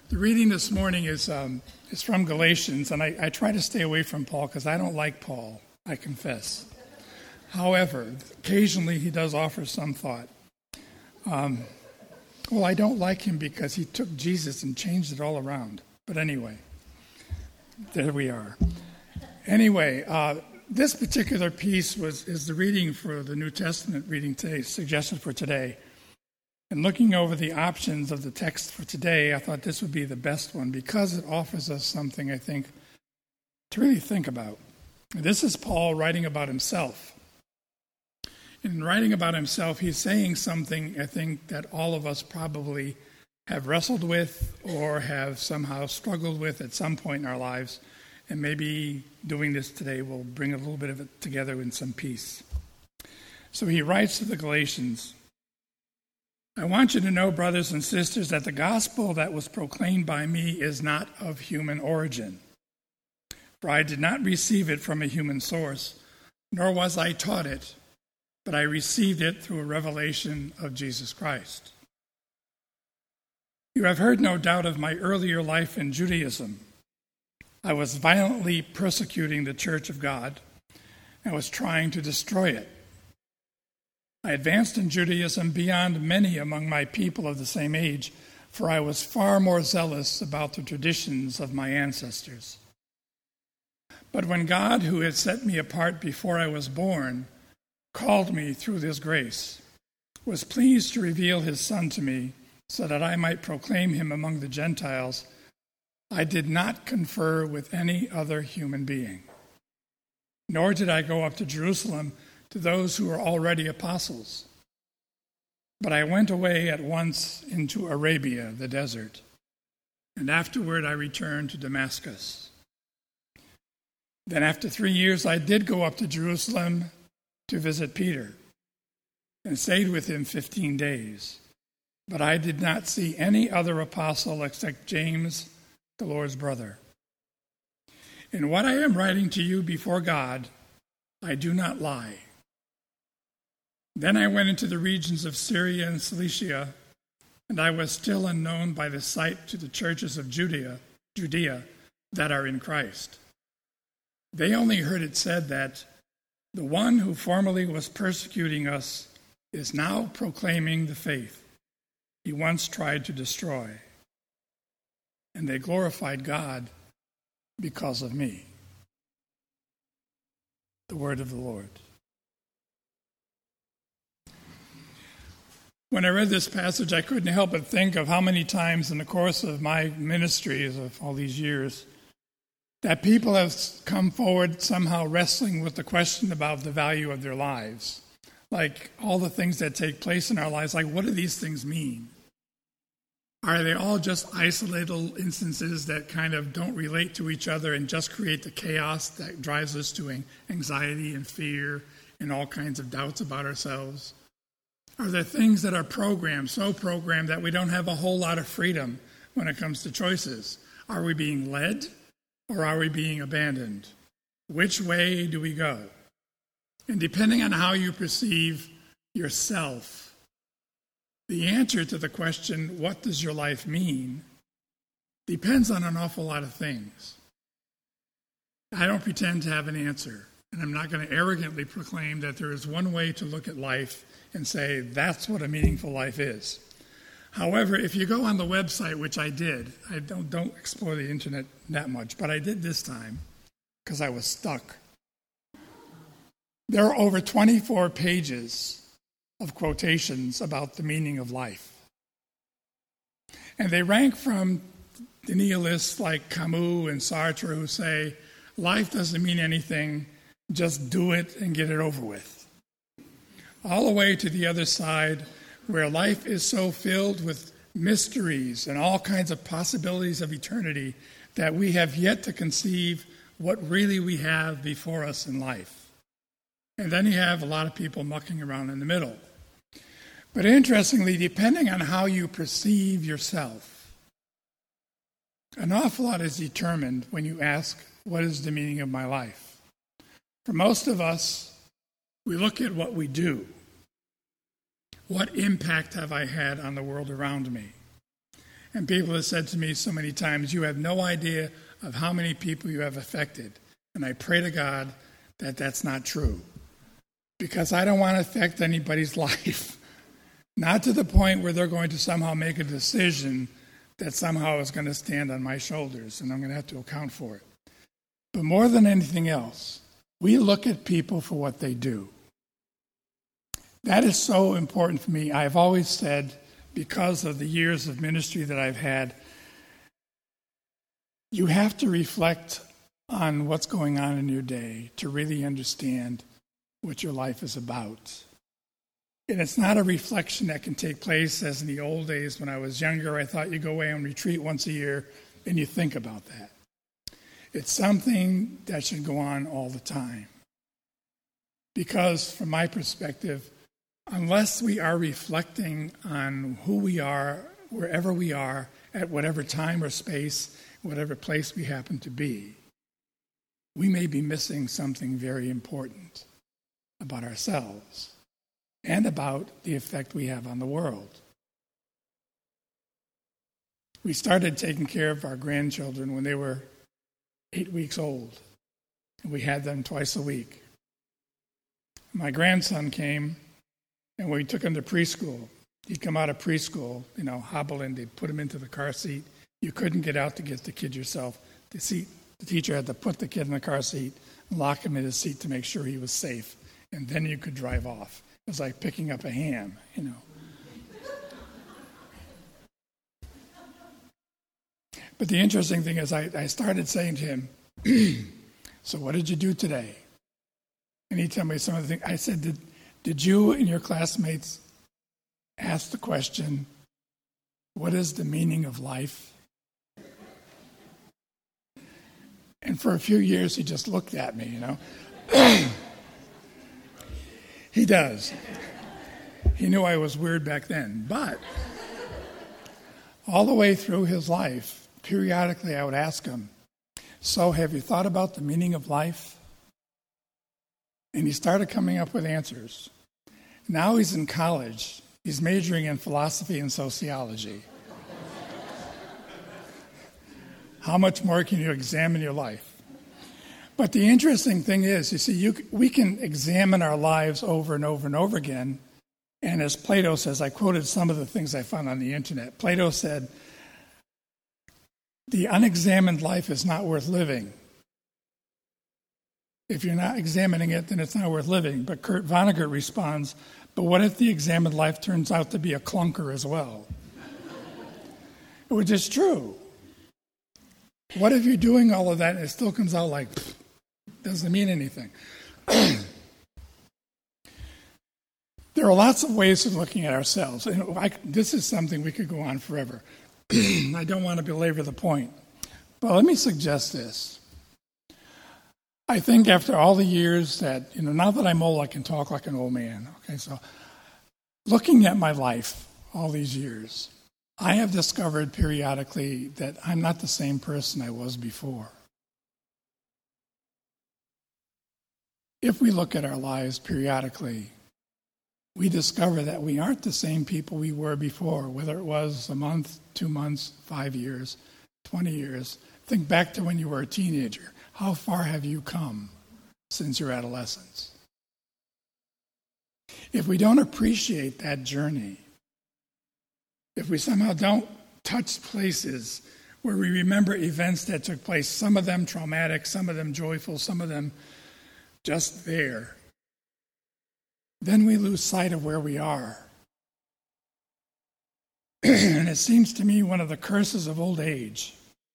The reading this morning is from Galatians, and I try to stay away from Paul because I don't like Paul, I confess. However, occasionally he does offer some thought. I don't like him because he took Jesus and changed it all around. But anyway, there we are. Anyway, this particular piece is the reading for the New Testament reading today, suggested for today. And looking over the options of the text for today, I thought this would be the best one because it offers us something, I think, to really think about. This is Paul writing about himself. In writing about himself, he's saying something, I think, that all of us probably have wrestled with or have somehow struggled with at some point in our lives. And maybe doing this today will bring a little bit of it together in some peace. So he writes to the Galatians, I want you to know, brothers and sisters, that the gospel that was proclaimed by me is not of human origin. For I did not receive it from a human source, nor was I taught it, but I received it through a revelation of Jesus Christ. You have heard, no doubt, of my earlier life in Judaism. I was violently persecuting the church of God and was trying to destroy it. I advanced in Judaism beyond many among my people of the same age, for I was far more zealous about the traditions of my ancestors. But when God, who had set me apart before I was born, called me through his grace, was pleased to reveal his Son to me so that I might proclaim him among the Gentiles, I did not confer with any other human being. Nor did I go up to Jerusalem to those who were already apostles. But I went away at once into Arabia, the desert, and afterward I returned to Damascus. Then after 3 years I did go up to Jerusalem to visit Peter, and stayed with him 15 days. But I did not see any other apostle except James, the Lord's brother. In what I am writing to you before God, I do not lie. Then I went into the regions of Syria and Cilicia, and I was still unknown by the sight to the churches of Judea that are in Christ. They only heard it said that the one who formerly was persecuting us is now proclaiming the faith he once tried to destroy. And they glorified God because of me. The word of the Lord. When I read this passage, I couldn't help but think of how many times in the course of my ministries of all these years that people have come forward somehow wrestling with the question about the value of their lives. Like all the things that take place in our lives, like what do these things mean? Are they all just isolated instances that kind of don't relate to each other and just create the chaos that drives us to anxiety and fear and all kinds of doubts about ourselves? Are there things that are programmed, so programmed that we don't have a whole lot of freedom when it comes to choices? Are we being led or are we being abandoned? Which way do we go? And depending on how you perceive yourself, the answer to the question, what does your life mean, depends on an awful lot of things. I don't pretend to have an answer, and I'm not going to arrogantly proclaim that there is one way to look at life and say that's what a meaningful life is. However, if you go on the website, which I did, I don't explore the internet that much, but I did this time because I was stuck. There are over 24 pages of quotations about the meaning of life. And they rank from the nihilists like Camus and Sartre who say, life doesn't mean anything, just do it and get it over with. All the way to the other side, where life is so filled with mysteries and all kinds of possibilities of eternity that we have yet to conceive what really we have before us in life. And then you have a lot of people mucking around in the middle. But interestingly, depending on how you perceive yourself, an awful lot is determined when you ask, what is the meaning of my life? For most of us, we look at what we do. What impact have I had on the world around me? And people have said to me so many times, you have no idea of how many people you have affected. And I pray to God that that's not true. Because I don't want to affect anybody's life. Not to the point where they're going to somehow make a decision that somehow is going to stand on my shoulders, and I'm going to have to account for it. But more than anything else, we look at people for what they do. That is so important for me. I've always said, because of the years of ministry that I've had, you have to reflect on what's going on in your day to really understand what your life is about. And it's not a reflection that can take place as in the old days when I was younger. I thought you go away on retreat once a year and you think about that. It's something that should go on all the time. Because from my perspective, unless we are reflecting on who we are, wherever we are, at whatever time or space, whatever place we happen to be, we may be missing something very important about ourselves and about the effect we have on the world. We started taking care of our grandchildren when they were 8 weeks old, and we had them twice a week. My grandson came, and we took him to preschool. He'd come out of preschool, hobble in, they'd put him into the car seat. You couldn't get out to get the kid yourself. The teacher had to put the kid in the car seat and lock him in his seat to make sure he was safe, and then you could drive off. It was like picking up a ham, But the interesting thing is I started saying to him, so what did you do today? And he told me some of the things. I said, did you and your classmates ask the question, what is the meaning of life? And for a few years, he just looked at me, He does. He knew I was weird back then. But all the way through his life, periodically I would ask him, so have you thought about the meaning of life? And he started coming up with answers. Now he's in college. He's majoring in philosophy and sociology. How much more can you examine your life? But the interesting thing is, you see, we can examine our lives over and over and over again. And as Plato says, I quoted some of the things I found on the internet. Plato said, the unexamined life is not worth living. If you're not examining it, then it's not worth living. But Kurt Vonnegut responds, but what if the examined life turns out to be a clunker as well? Which is true. What if you're doing all of that and it still comes out like, doesn't mean anything? There are lots of ways of looking at ourselves. This is something we could go on forever. I don't want to belabor the point. But let me suggest this. I think after all the years that, now that I'm old, I can talk like an old man. Okay, so looking at my life all these years, I have discovered periodically that I'm not the same person I was before. If we look at our lives periodically, we discover that we aren't the same people we were before, whether it was a month, 2 months, 5 years, 20 years. Think back to when you were a teenager. How far have you come since your adolescence? If we don't appreciate that journey, if we somehow don't touch places where we remember events that took place, some of them traumatic, some of them joyful, some of them just there, then we lose sight of where we are. And it seems to me one of the curses of old age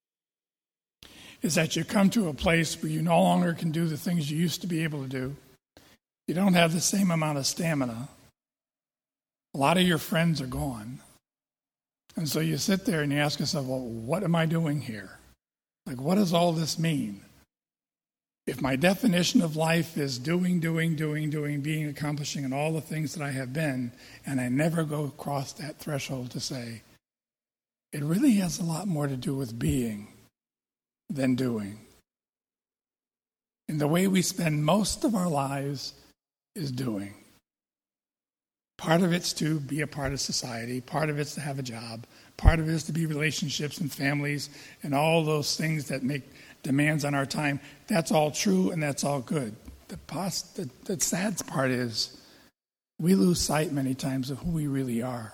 is that you come to a place where you no longer can do the things you used to be able to do. You don't have the same amount of stamina. A lot of your friends are gone. And so you sit there and you ask yourself, well, what am I doing here? Like, what does all this mean? If my definition of life is doing, being, accomplishing, and all the things that I have been, and I never go across that threshold to say, it really has a lot more to do with being than doing. And the way we spend most of our lives is doing. Part of it's to be a part of society. Part of it's to have a job. part of it is to be relationships and families and all those things that make demands on our time. That's all true and that's all good. The sad part is we lose sight many times of who we really are.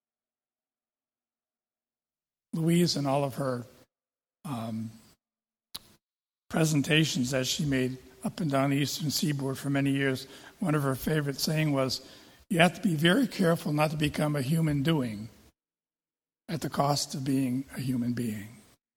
Louise and all of her presentations that she made up and down the Eastern Seaboard for many years, one of her favorite saying was, you have to be very careful not to become a human doing at the cost of being a human being.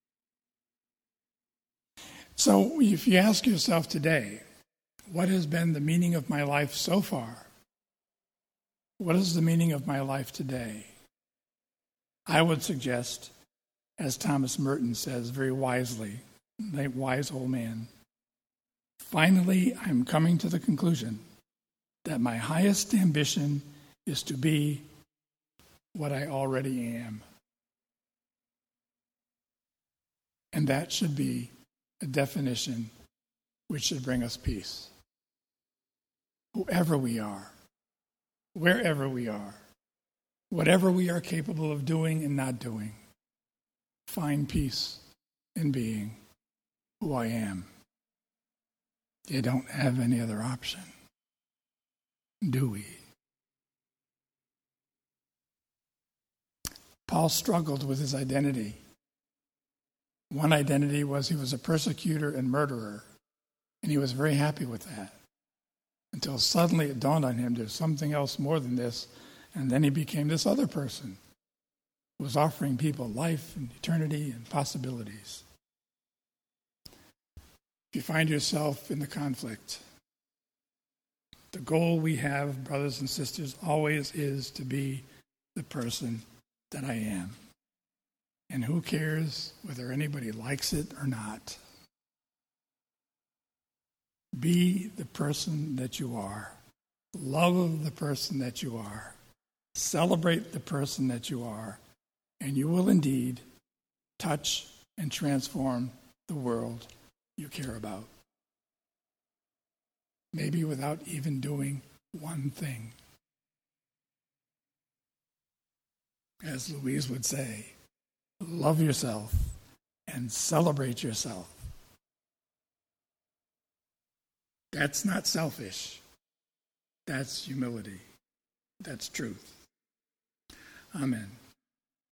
So if you ask yourself today, what has been the meaning of my life so far? What is the meaning of my life today? I would suggest, as Thomas Merton says very wisely, the wise old man, finally I'm coming to the conclusion that my highest ambition is to be what I already am. And that should be a definition which should bring us peace. Whoever we are, wherever we are, whatever we are capable of doing and not doing, find peace in being who I am. You don't have any other option, do we? Paul struggled with his identity. One identity was he was a persecutor and murderer, and he was very happy with that. Until suddenly it dawned on him there's something else more than this, and then he became this other person who was offering people life and eternity and possibilities. If you find yourself in the conflict, the goal we have, brothers and sisters, always is to be the person that I am. And who cares whether anybody likes it or not? Be the person that you are. Love the person that you are. Celebrate the person that you are. And you will indeed touch and transform the world you care about. Maybe without even doing one thing. As Louise would say, love yourself and celebrate yourself. That's not selfish. That's humility. That's truth. Amen.